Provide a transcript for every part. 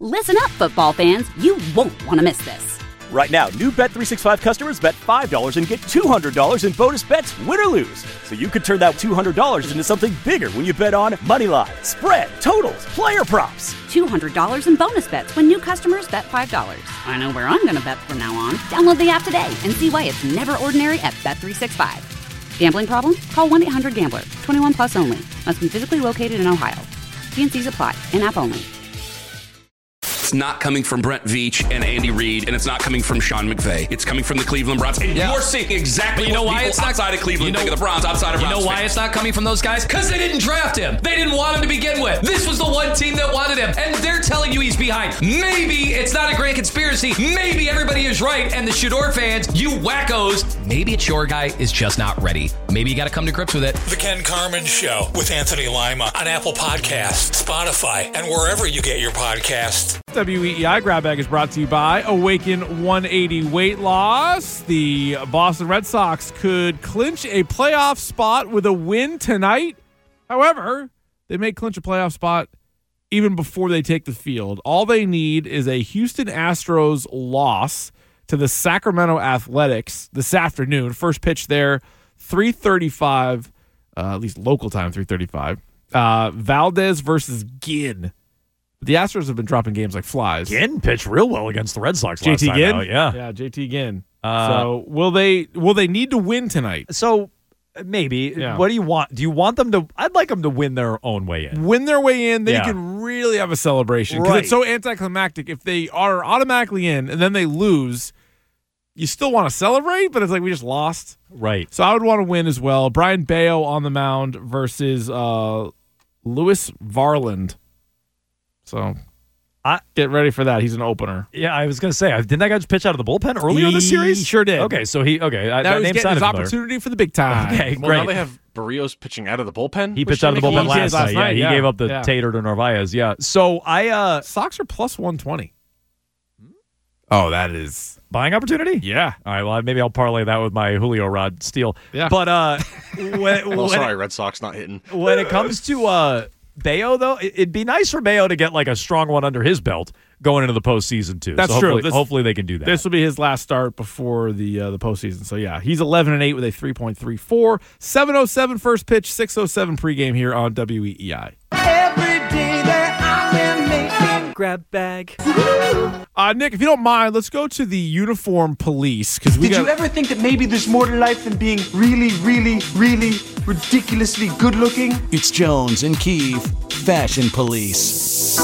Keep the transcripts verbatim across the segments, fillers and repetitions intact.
Listen up, football fans. You won't want to miss this. Right now, new Bet three sixty-five customers bet five dollars and get two hundred dollars in bonus bets, win or lose. So you could turn that two hundred dollars into something bigger when you bet on money line, spread, totals, player props. two hundred dollars in bonus bets when new customers bet five dollars. I know where I'm going to bet from now on. Download the app today and see why it's never ordinary at Bet three sixty-five. Gambling problem? Call one eight hundred gambler. twenty-one plus only. Must be physically located in Ohio. T and C's apply. In-app only. It's not coming from Brent Veach and Andy Reid, and it's not coming from Sean McVay. It's coming from the Cleveland Browns. And yeah. you're seeing exactly you know what why people it's not, outside of Cleveland you know, think of the Browns, outside of You Browns know why fans. it's not coming from those guys? Because they didn't draft him. They didn't want him to begin with. This was the one team that wanted him, and they're telling you he's behind. Maybe it's not a grand conspiracy. Maybe everybody is right, and the Shador fans, you wackos, maybe it's your guy is just not ready. Maybe you got to come to grips with it. The Ken Carman Show with Anthony Lima on Apple Podcasts, Spotify, and wherever you get your podcasts. W E E I Grab Bag is brought to you by Awaken one eighty Weight Loss. The Boston Red Sox could clinch a playoff spot with a win tonight. However, they may clinch a playoff spot even before they take the field. All they need is a Houston Astros loss to the Sacramento Athletics this afternoon. First pitch there, three thirty-five, uh, at least local time, three thirty-five. Uh, Valdez versus Ginn. The Astros have been dropping games like flies. Ginn pitched real well against the Red Sox last J T time Ginn? out. Yeah. Yeah, J T Ginn. Uh, so will they will they need to win tonight? So maybe. Yeah. What do you want? Do you want them to? I'd like them to win their own way in. Win their way in, then Yeah. you can really have a celebration. Because Right. it's so anticlimactic. If they are automatically in and then they lose, you still want to celebrate, but it's like we just lost. Right. So I would want to win as well. Brian Bayo on the mound versus uh, Lewis Varland. So I, get ready for that. He's an opener. Yeah, I was going to say, didn't that guy just pitch out of the bullpen earlier in the He series? sure did. Okay, so he, okay. Now that he's name getting sounded his familiar. opportunity for the big time. Okay, Well, great. now they have Barrios pitching out of the bullpen. He Which pitched out of the they bullpen did last, last night. night, Yeah, he yeah. gave up the Yeah. tater to Narvaez. Yeah. So I, uh, Sox are plus one twenty. Oh, that is buying opportunity? Yeah. All right, well, maybe I'll parlay that with my Julio Rod steal. Yeah. But uh, when, Oh, when, sorry, Red Sox not hitting. when it comes to uh, Bayo, though, it- it'd be nice for Bayo to get like a strong one under his belt going into the postseason, too. That's so true. hopefully, This- hopefully they can do that. This will be his last start before the uh, the postseason. So yeah, he's eleven and eight with a three point three four. seven oh seven first pitch, six oh seven pregame here on W E E I. Every day that I am making grab bag. Uh, Nick, if you don't mind, let's go to the uniform police because we Did got. you ever think that maybe there's more to life than being really, really, really ridiculously good looking? It's Jones and Keefe, Fashion Police.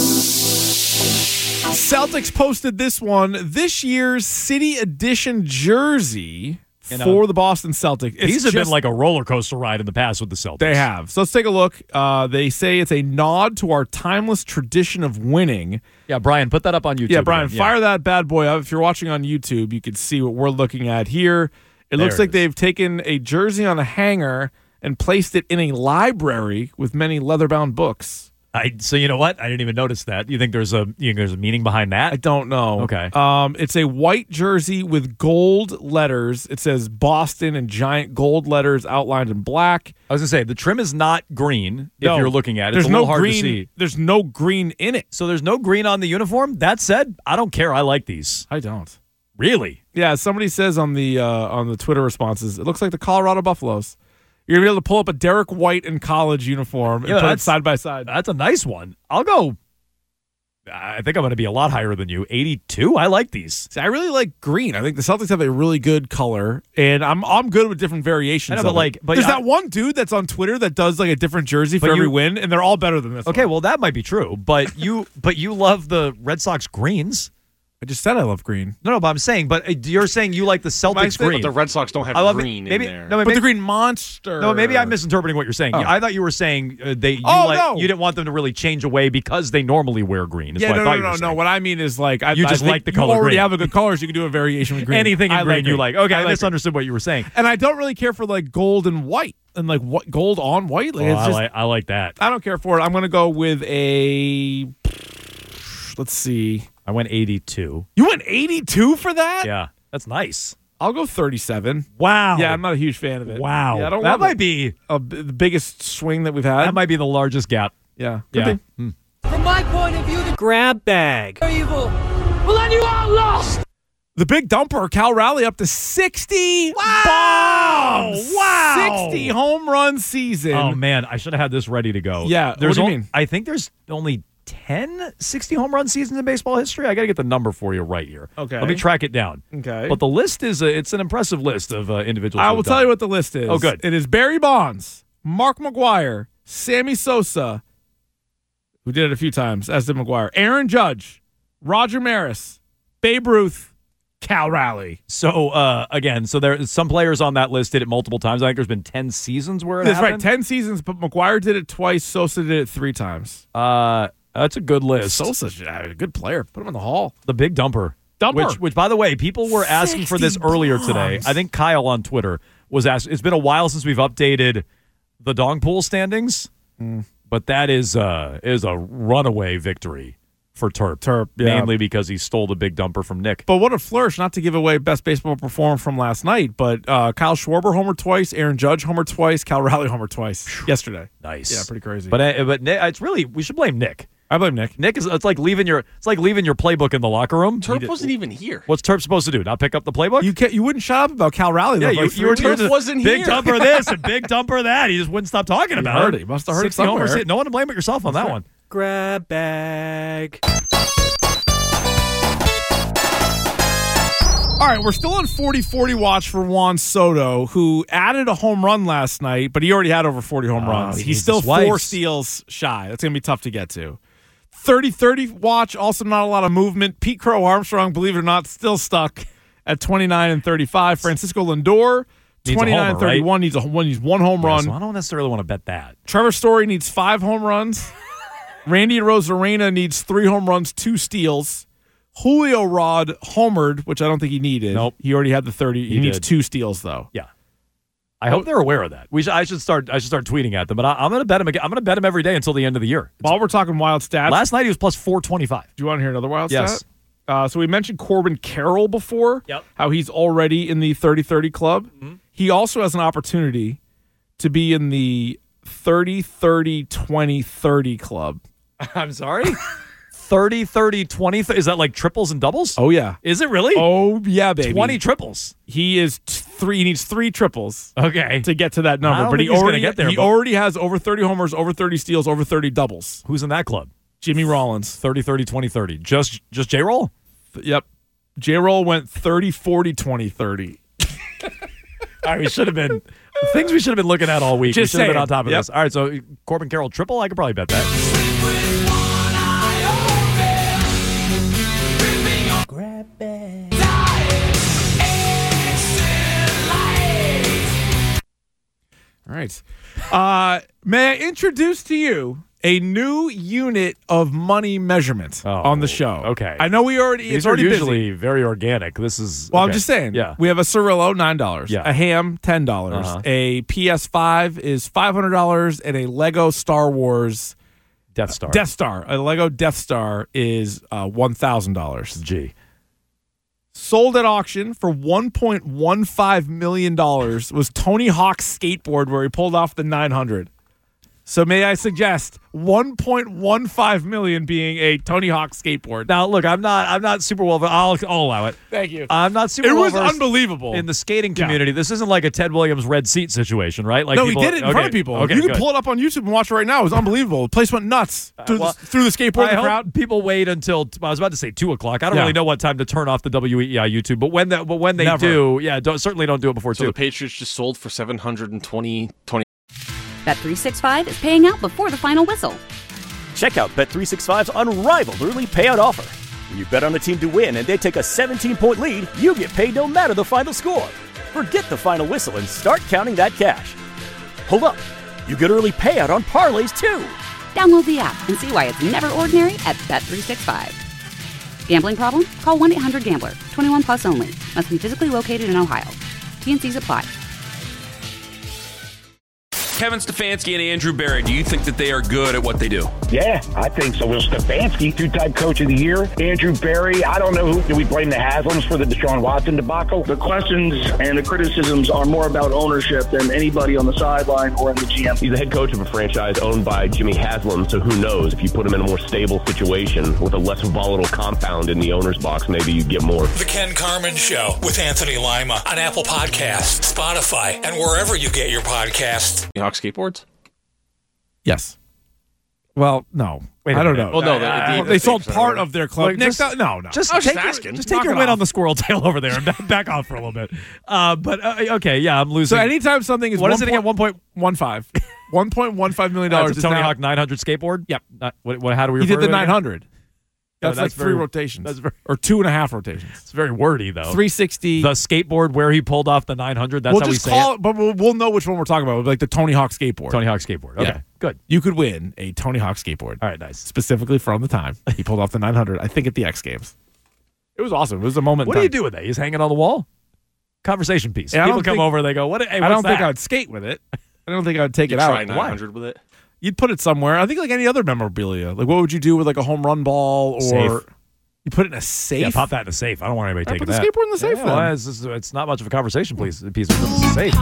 Celtics posted this one, this year's City Edition jersey You know, for the Boston Celtics. It's These have just- been like a roller coaster ride in the past with the Celtics. They have. So let's take a look. Uh, they say it's a nod to our timeless tradition of winning. Yeah, Brian, put that up on YouTube. Yeah, Brian, again. fire that bad boy up. If you're watching on YouTube, you can see what we're looking at here. It looks There like it they've taken a jersey on a hanger and placed it in a library with many leather-bound books. I, so you know what? I didn't even notice that. You think there's a you think there's a meaning behind that? I don't know. Okay. Um, it's a white jersey with gold letters. It says Boston in giant gold letters outlined in black. I was gonna say the trim is not green. If No, you're looking at it, there's it's a little no hard green, to see. There's no green in it. So there's no green on the uniform. That said, I don't care. I like these. I don't. Really? Yeah, somebody says on the uh, on the Twitter responses, it looks like the Colorado Buffaloes. You're gonna be able to pull up a Derek White in college uniform and Yeah, put it that's- side by side. That's a nice one. I'll go. I think I'm going to be a lot higher than you. eighty-two. I like these. See, I really like green. I think the Celtics have a really good color, and I'm I'm good with different variations. I know, of but it. like- but there's I- that one dude that's on Twitter that does like a different jersey for But every you- win, and they're all better than this. Okay, one. well that might be true, but you but you love the Red Sox greens. I just said I love green. No, no, but I'm saying, but uh, you're saying you like the Celtics saying- green. But the Red Sox don't have I love green maybe, in there. No, But maybe, the Green Monster. No, maybe I'm misinterpreting what you're saying. Oh. I thought you were saying uh, they you Oh, like no. you didn't want them to really change away because they normally wear green. Is Yeah, what no, I thought no, you were no, saying. no. What I mean is like I, You I just think like the you color already green. have a good color, so you can do a variation with green. Anything in I green like you like. Okay, I, like misunderstood what you were saying. And I don't really care for like gold and white and like what gold on white. Like, Oh, it's I, just, like, I like that. I don't care for it. I'm gonna go with a. Let's see. I went eighty-two. You went eighty-two for that? Yeah, that's nice. I'll go thirty-seven. Wow. Yeah, I'm not a huge fan of it. Wow. Yeah, I don't that love might it. be A, the biggest swing that we've had. that might be the largest gap. yeah. Could Yeah. be. Hmm. From my my point of view, the grab bag. are evil. Well, then you are lost. The big dumper, Cal Raleigh, up to sixty Wow! bombs. Wow! sixty home run season. Oh, man. I should have had this ready to go. Yeah. There's what do you only, mean? I think there's only ten sixty home run seasons in baseball history. I got to get the number for you right here. Okay. Let me track it down. Okay. But the list is, a, it's an impressive list of uh, individuals. I who will have tell done you it. what the list is. Oh, good. It is Barry Bonds, Mark McGwire, Sammy Sosa, who did it a few times, as did McGwire, Aaron Judge, Roger Maris, Babe Ruth, Cal Raleigh. So, uh, again, so there some players on that list did it multiple times. I think there's been ten seasons where it That's right, happened. ten seasons, but McGwire did it twice, Sosa did it three times. Uh, that's a good list. Sosa's a good player. Put him in the hall. The big dumper. Dumper. Which, which, by the way, people were asking for this earlier today. I think Kyle on Twitter was asking. It's been a while since we've updated the dong pool standings, mm. but that is uh, is a runaway victory for Terp. Terp, yeah. Mainly because he stole the big dumper from Nick. But what a flourish, not to give away best baseball performer from last night, but uh, Kyle Schwarber homer twice, Aaron Judge homer twice, Cal Raleigh homer twice yesterday. Nice. Yeah, pretty crazy. But uh, but Nick, it's really, we should blame Nick. I blame Nick. Nick is it's like leaving your it's like leaving your playbook in the locker room. Terp wasn't even here. What's Terp supposed to do? Not pick up the playbook? You can't, you wouldn't shut up about Cal Raleigh. Yeah, though, you, like you were three weeks. turning wasn't big here. dumper this and big dumper that. He just wouldn't stop talking He about heard it. it. He must have heard it sixty homers. somewhere. No one to blame but yourself on that one. Grab bag. All right, we're still on forty forty watch for Juan Soto, who added a home run last night, but he already had over forty home Oh, runs. he He's needs still his four wipes. steals shy. That's going to be tough to get to. thirty thirty watch, also not a lot of movement. Pete Crow Armstrong, believe it or not, still stuck at twenty-nine and thirty-five. Francisco Lindor, Needs a twenty-nine homer, thirty-one, needs, a, one, needs one home Yeah, run. so I don't necessarily want to bet that. Trevor Story needs five home runs. Randy Rosarena needs three home runs, two steals. Julio Rod homered, which I don't think he needed. Nope. He already had the thirty. He, He needs did. two steals, though. Yeah. I hope they're aware of that. We should, I should start. I should start tweeting at them. But I, I'm going to bet him again. I'm going to bet him every day until the end of the year. While we're talking wild stats, Last night he was plus four twenty-five. do you want to hear another wild Yes. stat? Uh, so we mentioned Corbin Carroll before. Yep. How he's already in the thirty thirty club. Mm-hmm. He also has an opportunity to be in the thirty thirty twenty thirty club. I'm sorry. thirty, thirty, twenty. Is that like triples and doubles? Oh yeah. Is it really? Oh yeah, baby. twenty triples. He is t- three. He needs three triples. Okay. To get to that I number, don't but think he he's gonna already get there, he but- already has over thirty homers, over thirty steals, over thirty doubles. Who's in that club? Jimmy Rollins. thirty, thirty, twenty, thirty. Just just J-Roll? Yep. J-Roll went thirty, forty, twenty, thirty. All right, we should have been things we should have been looking at all week. Just we should have been saying. on top of Yep. this. All right, so Corbin Carroll triple, I could probably bet that. Grab bag. All right. Uh, may I introduce to you a new unit of money measurement Oh, on the show? okay. I know we already. These it's are already usually busy. very organic. This is Well, I'm okay. just saying. Yeah. We have a Cirillo, nine dollars. Yeah. A ham, ten dollars. Uh-huh. A P S five is five hundred dollars, and a Lego Star Wars Death Star. Death Star. A Lego Death Star is uh, one thousand dollars. G. Sold at auction for one point one five million dollars was Tony Hawk's skateboard where he pulled off the nine hundred. So may I suggest one point one five million dollars being a Tony Hawk skateboard. Now, look, I'm not I'm not super well I'll, I'll allow it. Thank you. I'm not super It was well-versed unbelievable. in the skating Yeah. community. This isn't like a Ted Williams red seat situation, right? Like no, people, he did it in okay, front of people. Okay, you can good. pull it up on YouTube and watch it right now. It was unbelievable. The place went nuts through, well, the, through the skateboard I the hope crowd. people wait until I was about to say two o'clock. I don't Yeah. really know what time to turn off the W E I YouTube, but when that, but when they Never. do, yeah, don't, certainly don't do it before So two. the Patriots just sold for seven hundred twenty. Bet three sixty-five is paying out before the final whistle. Check out Bet three sixty-five's unrivaled early payout offer. When you bet on a team to win and they take a seventeen-point lead, you get paid no matter the final score. Forget the final whistle and start counting that cash. Hold up. You get early payout on parlays, too. Download the app and see why it's never ordinary at Bet three sixty-five. Gambling problem? Call one eight hundred gambler. twenty-one plus only. Must be physically located in Ohio. T N Cs apply. Kevin Stefanski and Andrew Barrett, do you think that they are good at what they do? Yeah, I think so. Will Stefanski, two-time coach of the year. Andrew Berry. I don't know who. Do we blame the Haslams for the Deshaun Watson debacle? The questions and the criticisms are more about ownership than anybody on the sideline or in the G M. He's the head coach of a franchise owned by Jimmy Haslam, so who knows? If you put him in a more stable situation with a less volatile compound in the owner's box, maybe you get more. The Ken Carman Show with Anthony Lima on Apple Podcasts, Spotify, and wherever you get your podcasts. Tony Hawk skateboards? Yes. Well, no. Wait a I don't minute. know. Well, no, Uh, the- they the- sold the- part of their club. Like, Nick, just- that- no, no. Just I was take, just your- asking. Just Knock take your it win off. on the squirrel tail over there and back, back off for a little bit. Uh, but uh, okay, yeah, I'm losing. So anytime something is what is it again? One point one five, one point one five million dollars. That's a Tony Hawk nine hundred skateboard. Yep. Uh, what, what? How do we? He refer did the to it again? nine hundred. That's, No, like that's three very- rotations. that's very- or two and a half rotations. It's very wordy though. three sixty. The skateboard where he pulled off the nine hundred. That's we'll how we just say call it. it, but we'll, we'll know which one we're talking about. Like the Tony Hawk skateboard. Tony Hawk skateboard. Okay, Yeah. good. You could win a Tony Hawk skateboard. All right, nice. Specifically from the time he pulled off the nine hundred, I think at the X Games. It was awesome. It was a moment. What in do you time. do with that? He's hanging on the wall. Conversation piece. Yeah, I People don't come think- over. They go, "What? Hey, I what's don't think that?" I'd skate with it. I don't think I'd take You it out. try nine hundred with it? You'd put it somewhere. I think like any other memorabilia. Like what would you do with like a home run ball or Safe. you put it in a safe? Yeah, pop that in a safe. I don't want anybody I taking put the that. skateboard in the safe Yeah, then. well, it's, it's, it's not much of a conversation piece. Piece of it's a safe.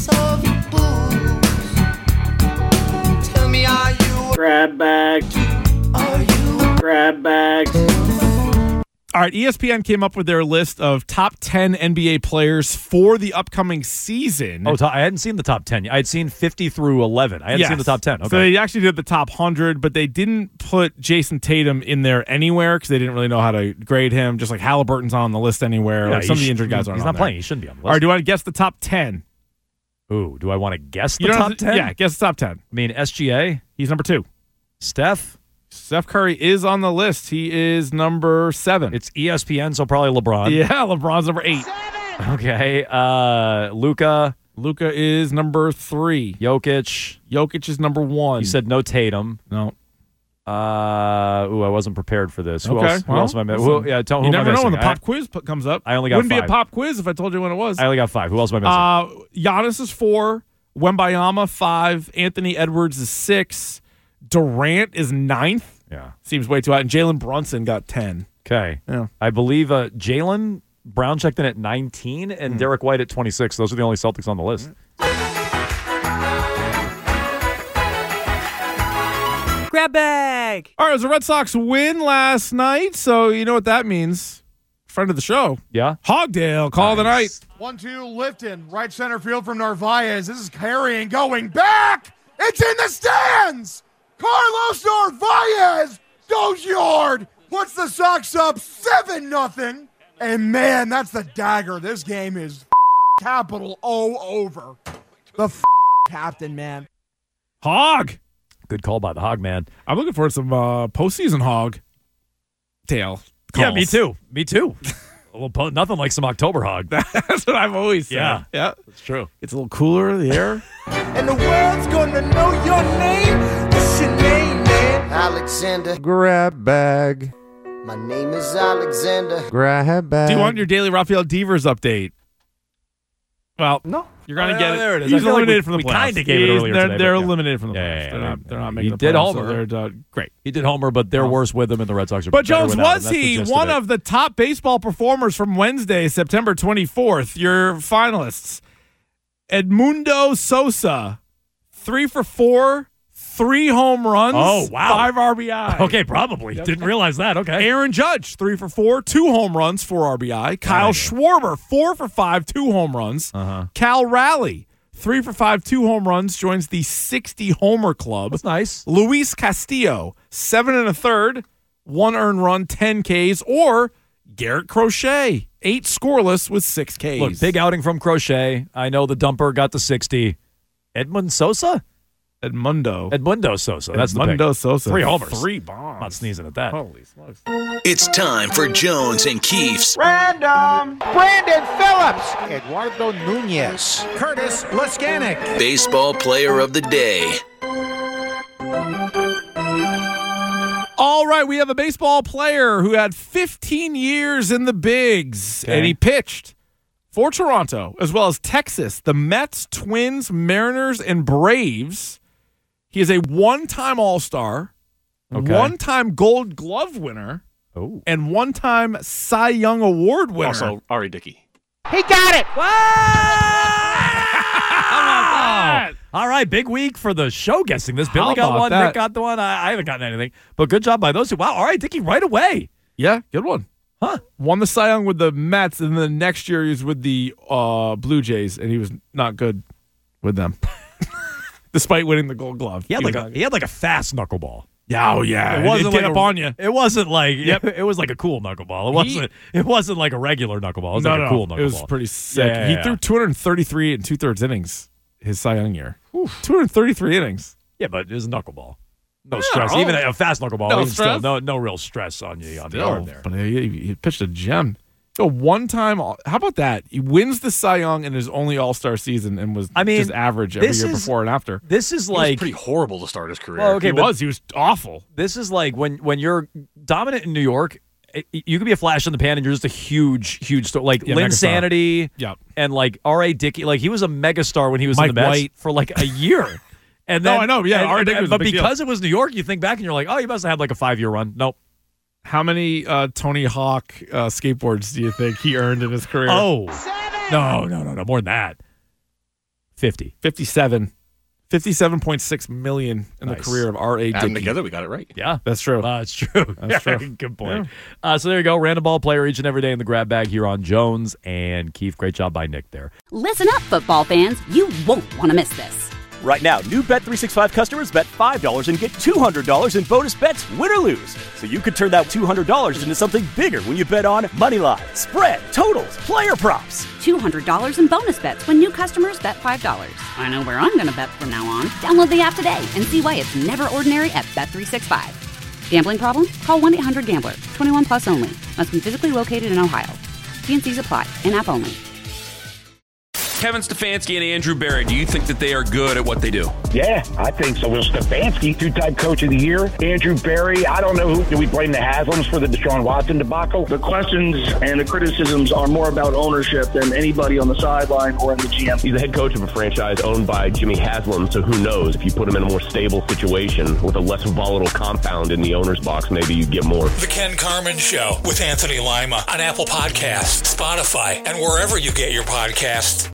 Tell me, are you Grab bag. Are you Grab bag. All right, E S P N came up with their list of top ten N B A players for the upcoming season. Oh, to- I hadn't seen the top ten. I had seen fifty through eleven. I hadn't Yes. seen the top ten. Okay. So they actually did the top one hundred, but they didn't put Jason Tatum in there anywhere because they didn't really know how to grade him, just like Halliburton's on the list anywhere. Yeah, like some of he the sh- injured guys aren't He's on not there. playing. He shouldn't be on the list. All right, do you want to guess the top ten? Ooh, do I want to guess the You don't top have to- ten? Yeah, guess the top ten. I mean, S G A, He's number two. Steph. Steph Curry is on the list. He is number seven. It's E S P N, so probably LeBron. Yeah, LeBron's number eight. Okay. Uh, Luka. Luka is number three. Jokic. Jokic is number one. You said no Tatum. No. Uh, ooh, I wasn't prepared for this. Who Okay, else? Who well, else am I missing? listen, Who, yeah, tell, who you am never I know when the missing? pop quiz p- comes up. I only got Wouldn't be five. a pop quiz if I told you when it was. I, I only got five. Who else am I missing? Uh, Giannis is four. Wembayama five. Anthony Edwards is six. Durant is ninth. Yeah. Seems way too high. And Jalen Brunson got ten. Okay. Yeah. I believe uh, Jalen Brown checked in at nineteen and Hmm. Derek White at twenty-six. Those are the only Celtics on the list. Grab bag. All right, it was a Red Sox win last night, so you know what that means. Friend of the show. Yeah. Hogdale, call of the night. One two Lifton, right center field from Narvaez. This is carrying, going back. It's in the stands. Carlos Narvaez goes yard, puts the Sox up seven nothing. And man, that's the dagger. This game is capital O over. The captain, man. Hog. Good call by the Hog Man. I'm looking forward to some uh, postseason hog tail. Yeah, me calls. too. Me too. a little po- nothing like some October Hog. That's what I've always said. Yeah. Yeah. That's true. It's a little cooler in the air. And the world's gonna know your name. What's your name, man? Alexander. Grab bag. My name is Alexander. Grab bag. Do you want your daily Rafael Devers update? Well, no. You're going to Oh, get yeah, it. there it is. He's I feel like eliminated we- from the we playoffs. kinda gave it He's- earlier They're, today, they're but yeah. eliminated from the Yeah, playoffs. yeah, yeah, they're, yeah. not, they're not He making the did playoffs, homer. so they're uh, great. He did homer, but they're worse with him, and the Red Sox are But better Jones, without him. was That's the he gist one of, it. of the top baseball performers from Wednesday, September twenty-fourth? Your finalists. Edmundo Sosa, three for four, three home runs. Oh, wow. Five R B I. Okay, probably. Didn't realize that. Okay. Aaron Judge, three for four, two home runs, four R B I. Kyle Schwarber, four for five, two home runs. Uh-huh. Cal Raleigh, three for five, two home runs, joins the sixty homer club. That's nice. Luis Castillo, seven and a third, one earned run, ten Ks, or Garrett Crochet, eight scoreless with six Ks. Look, big outing from Crochet. I know the dumper got the sixty. Edmund Sosa? Edmundo. Edmundo Sosa. That's the pick. Edmundo Sosa. Three homers. Three bombs. I'm not sneezing at that. Holy smokes. It's time for Jones and Keefe's Random. Brandon Phillips. Eduardo Nunez. Curtis Leskanik. Baseball Player of the Day. All right, we have a baseball player who had fifteen years in the bigs, Okay. and he pitched for Toronto, as well as Texas, the Mets, Twins, Mariners, and Braves. He is a one-time All-Star, Okay. one-time Gold Glove winner, oh. and one-time Cy Young Award winner. Also, R A. Dickey. He got it. Wow. All right, big week for the show guessing this. Billy How got about one, that? Nick got the one. I, I haven't gotten anything, but good job by those two. Wow, all right, Dickey, right away. Yeah, good one. Huh. Won the Cy Young with the Mets, and then the next year he was with the uh, Blue Jays, and he was not good with them, despite winning the Gold Glove. He had was like a not- he had like a fast knuckleball. Yeah, oh yeah, It wasn't get like up a, on you. It wasn't like Yep. it was like a cool knuckleball. It wasn't. It wasn't like a regular knuckleball. It was no, like no, a cool knuckleball. it was pretty sick. Yeah, yeah, he yeah. threw two hundred thirty-three and two thirds innings his Cy Young year. two hundred thirty-three innings. Yeah, but it was a knuckleball. No Yeah, stress. oh. Even a fast knuckleball. No even stress? Still, no, no real stress on you on the Still, arm there. but he, he pitched a gem. So one time, how about that? He wins the Cy Young in his only All Star season and was I mean, just average every this year is- before and after. This is He was like pretty horrible to start his career. Well, okay, he but was. He was awful. this is like when when you're dominant in New York. It, you could be a flash in the pan, and you're just a huge, huge star. Like Yeah, Lynn megastar. Sanity, Yep. and like R A. Dickey. Like he was a megastar when he was Mike in the Mets White. for like a year. And No, then, I know, yeah, and- R A. Dickey and- was a but big deal. because it was New York, you think back and you're like, oh, you must have had like a five year run. Nope. How many uh, Tony Hawk uh, skateboards do you think he earned in his career? Oh, no, no, no, no, more than that. Fifty. fifty-seven. fifty-seven point six million in Nice. the career of R A. Add them Dickey. together, we got it right. Yeah. That's true. Uh, it's true. That's true. Good point. Uh, so there you go. Random ball player each and every day in the grab bag here on Jones and Keefe. Great job by Nick there. Listen up, football fans. You won't want to miss this. Right now, new Bet three sixty-five customers bet five dollars and get two hundred dollars in bonus bets, win or lose. So you could turn that two hundred dollars into something bigger when you bet on Moneyline, spread, totals, player props. two hundred dollars in bonus bets when new customers bet five dollars. I know where I'm going to bet from now on. Download the app today and see why it's never ordinary at Bet three sixty-five. Gambling problem? Call one eight hundred gambler. twenty-one plus only. Must be physically located in Ohio. T N Cs apply. In-app only. Kevin Stefanski and Andrew Berry, do you think that they are good at what they do? Yeah, I think so. Will Stefanski, two-time coach of the year. Andrew Berry, I don't know who. Do we blame the Haslams for the Deshaun Watson debacle? The questions and the criticisms are more about ownership than anybody on the sideline or in the G M. He's the head coach of a franchise owned by Jimmy Haslam, so who knows? If you put him in a more stable situation with a less volatile compound in the owner's box, maybe you get more. The Ken Carman Show with Anthony Lima on Apple Podcasts, Spotify, and wherever you get your podcasts.